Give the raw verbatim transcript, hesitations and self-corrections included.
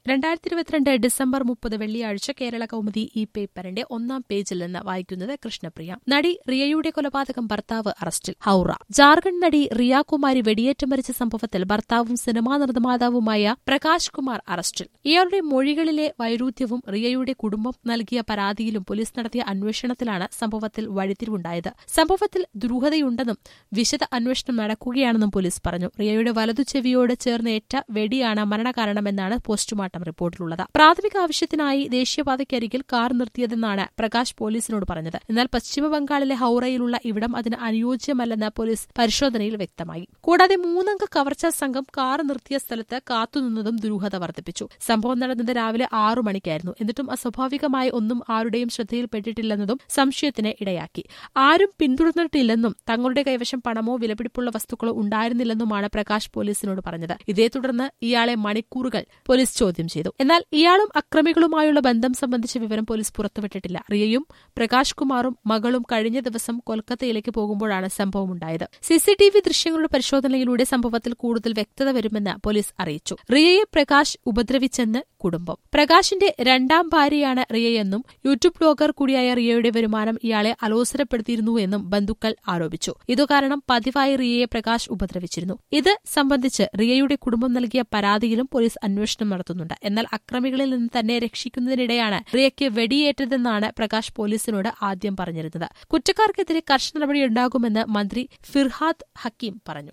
രണ്ടായിരത്തി ഇരുപത്തിരണ്ട് ഡിസംബർ മുപ്പത് വെള്ളിയാഴ്ച കേരള കൗമുദി ഈ പേപ്പറിന്റെ ഒന്നാം പേജിൽ നിന്ന് വായിക്കുന്നത് കൃഷ്ണപ്രിയ. നടി റിയയുടെ കൊലപാതകം ഭർത്താവ് അറസ്റ്റിൽ. ഹൌറ. ജാർഖണ്ഡ് നടി റിയ കുമാരി വെടിയേറ്റ് മരിച്ച സംഭവത്തിൽ ഭർത്താവും സിനിമാ നിർമ്മാതാവുമായ പ്രകാശ് കുമാർ അറസ്റ്റിൽ. ഇയാളുടെ മൊഴികളിലെ വൈരുദ്ധ്യവും റിയയുടെ കുടുംബം നൽകിയ പരാതിയിലും പോലീസ് നടത്തിയ അന്വേഷണത്തിലാണ് സംഭവത്തിൽ വഴിത്തിരിവുണ്ടായത്. സംഭവത്തിൽ ദുരൂഹതയുണ്ടെന്നും വിശദ അന്വേഷണം നടക്കുകയാണെന്നും പോലീസ് പറഞ്ഞു. റിയയുടെ വലതു ചെവിയോട് ചേർന്നേറ്റ വെടിയാണ് മരണകാരണമെന്നാണ് പോസ്റ്റ്മോർട്ടം റിപ്പോർട്ടിലുള്ളത്. പ്രാഥമിക ആവശ്യത്തിനായി ദേശീയപാതയ്ക്കരികിൽ കാർ നിർത്തിയതെന്നാണ് പ്രകാശ് പോലീസിനോട് പറഞ്ഞത്. എന്നാൽ പശ്ചിമബംഗാളിലെ ഹൌറയിലുള്ള ഇവിടം അതിന് അനുയോജ്യമല്ലെന്ന് പോലീസ് പരിശോധനയിൽ വ്യക്തമായി. കൂടാതെ മൂന്നംഗ കവർച്ചാ സംഘം കാർ നിർത്തിയ സ്ഥലത്ത് കാത്തുനിന്നതും ദുരൂഹത വർദ്ധിപ്പിച്ചു. സംഭവം നടന്നത് രാവിലെ ആറു മണിക്കായിരുന്നു. എന്നിട്ടും അസ്വാഭാവികമായി ഒന്നും ആരുടെയും ശ്രദ്ധയിൽപ്പെട്ടിട്ടില്ലെന്നതും സംശയത്തിന് ഇടയാക്കി. ആരും പിന്തുടർന്നിട്ടില്ലെന്നും തങ്ങളുടെ കൈവശം പണമോ വിലപിടിപ്പുള്ള വസ്തുക്കളോ ഉണ്ടായിരുന്നില്ലെന്നുമാണ് പ്രകാശ് പോലീസിനോട് പറഞ്ഞത്. ഇതേ തുടർന്ന് ഇയാളെ മണിക്കൂറുകൾ പോലീസ് ചോദ്യം ചെയ്തു. എന്നാൽ ഇയാളും അക്രമികളുമായുള്ള ബന്ധം സംബന്ധിച്ച വിവരം പോലീസ് പുറത്തുവിട്ടിട്ടില്ല. റിയയും പ്രകാശ് കുമാറും മകളും കഴിഞ്ഞ ദിവസം കൊൽക്കത്തയിലേക്ക് പോകുമ്പോഴാണ് സംഭവമുണ്ടായത്. സിസിടിവി ദൃശ്യങ്ങളുടെ പരിശോധനയിലൂടെ സംഭവത്തിൽ കൂടുതൽ വ്യക്തത വരുമെന്ന് പോലീസ് അറിയിച്ചു. റിയയെ പ്രകാശ് ഉപദ്രവിച്ചെന്ന് കുടുംബം. പ്രകാശിന്റെ രണ്ടാം ഭാര്യയാണ് റിയയെന്നും യൂട്യൂബ് ബ്ലോഗർ കൂടിയായ റിയയുടെ വരുമാനം ഇയാളെ അലോസരപ്പെടുത്തിയിരുന്നുവെന്നും ബന്ധുക്കൾ ആരോപിച്ചു. ഇതുകാരണം പതിവായി റിയയെ പ്രകാശ് ഉപദ്രവിച്ചിരുന്നു. ഇത് സംബന്ധിച്ച് റിയയുടെ കുടുംബം നൽകിയ പരാതിയിലും പോലീസ് അന്വേഷണം നടത്തുന്നുണ്ട്. എന്നാൽ അക്രമികളിൽ നിന്ന് തന്നെ രക്ഷിക്കുന്നതിനിടെയാണ് റിയയ്ക്ക് വെടിയേറ്റതെന്നാണ് പ്രകാശ് പോലീസിനോട് ആദ്യം പറഞ്ഞിരുന്നത്. കുറ്റക്കാർക്കെതിരെ കർശന നടപടിയുണ്ടാകുമെന്ന് മന്ത്രി ഫിർഹാദ് ഹക്കീം പറഞ്ഞു.